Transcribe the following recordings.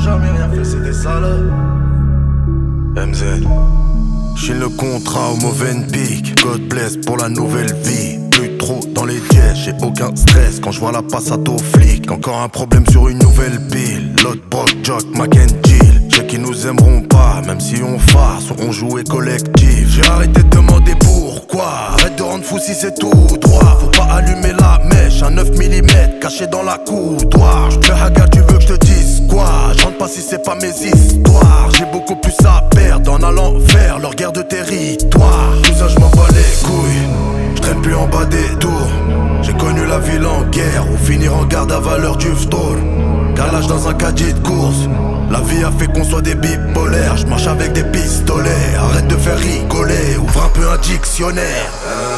jamais rien fait, c'est des salopes. MZ. J'suis le contrat au mauvais pic. God bless pour la nouvelle vie. Plus trop dans les dièges, j'ai aucun stress quand je vois la passate aux flics. Encore un problème sur une nouvelle pile. L'autre Brock, Jock, Mac and Jill. Je sais qu'ils nous aimeront pas, même si on farce, on joue collectif. J'ai arrêté de demander pourquoi. Arrête de rendre fou si c'est tout droit. Faut pas allumer la mèche, un 9 mm caché dans la coudoir. J'fais haga, tu veux que je te dise quoi? J'rentre pas si c'est pas mes histoires. J'ai beaucoup plus à perdre en allant vers leur guerre de territoire. Tout ça je m'en bats les couilles. J'traîne plus en bas des tours. J'ai connu la ville en guerre ou finir en garde à valeur du store. Calage dans un caddie de course. La vie a fait qu'on soit des bipolaires. Je marche avec des pistolets. Arrête de faire rigoler. Ouvre un peu un dictionnaire.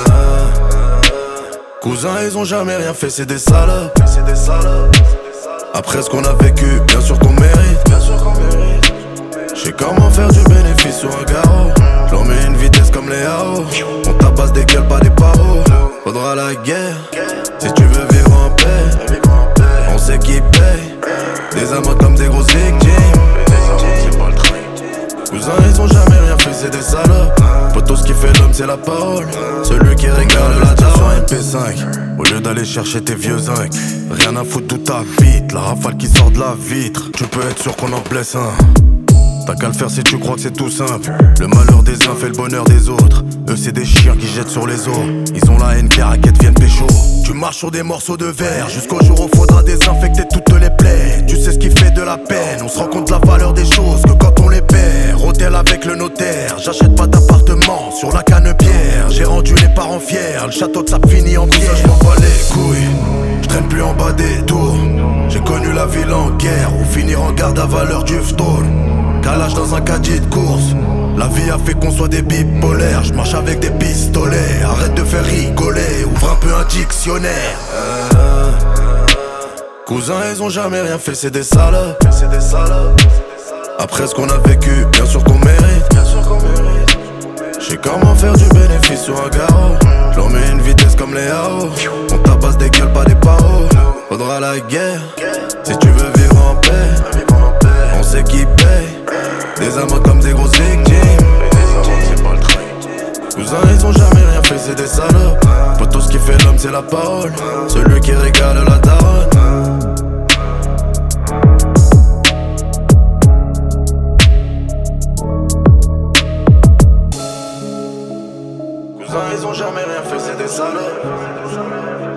Cousins ils ont jamais rien fait, c'est des salopes. Après ce qu'on a vécu, bien sûr qu'on mérite. J'sais comment faire du bénéfice sur un garrot. J'leur mets une vitesse comme les AO. On tabasse des gueules, pas des paros. Faudra la guerre si tu veux vivre en paix. On sait qui paye. Des amants comme des grosses victimes. Cousins ils ont jamais rien fait, c'est des salopes. Poto ce qui fait l'homme c'est la parole. Celui qui régale la daronne sur MP5. Au lieu d'aller chercher tes vieux zincs. Rien à foutre d'où t'habites. La rafale qui sort de la vitre. Tu peux être sûr qu'on en blesse un. T'as qu'à le faire si tu crois que c'est tout simple. Le malheur des uns fait le bonheur des autres. Eux c'est des chiens qui jettent sur les os. Ils ont la haine que les raquettes viennent pécho. Tu marches sur des morceaux de verre jusqu'au jour où faudra désinfecter toutes les plaies. Tu sais ce qui fait de la peine. On se rend compte de la valeur des choses que quand on les perd. Hôtel avec le notaire. J'achète pas d'appartement sur la canne-pierre. J'ai rendu les parents fiers. Le château de sable finit en pierre. Je m'en bats les couilles. Je traîne plus en bas des tours. J'ai connu la ville en guerre ou finir en garde à valeur du store. Calage dans un caddie de course. La vie a fait qu'on soit des bipolaires. Je marche avec des pistolets. Arrête de faire rigoler. Ouvre un peu un dictionnaire. Cousins ils ont jamais rien fait, c'est des salopes. Après ce qu'on a vécu, bien sûr qu'on mérite. J'sais comment faire du bénéfice sur un garrot. J'leur mets une vitesse comme les AO. On tabasse des gueules, pas des paros. Faudra la guerre si tu veux vivre en paix. On sait qui paye. Des amants comme des grosses victimes. Cousins ils ont jamais rien fait, c'est des salopes. Poto ce qui fait l'homme c'est la parole. Celui qui régale la daronne. Cousins ils ont jamais rien fait, c'est des salopes.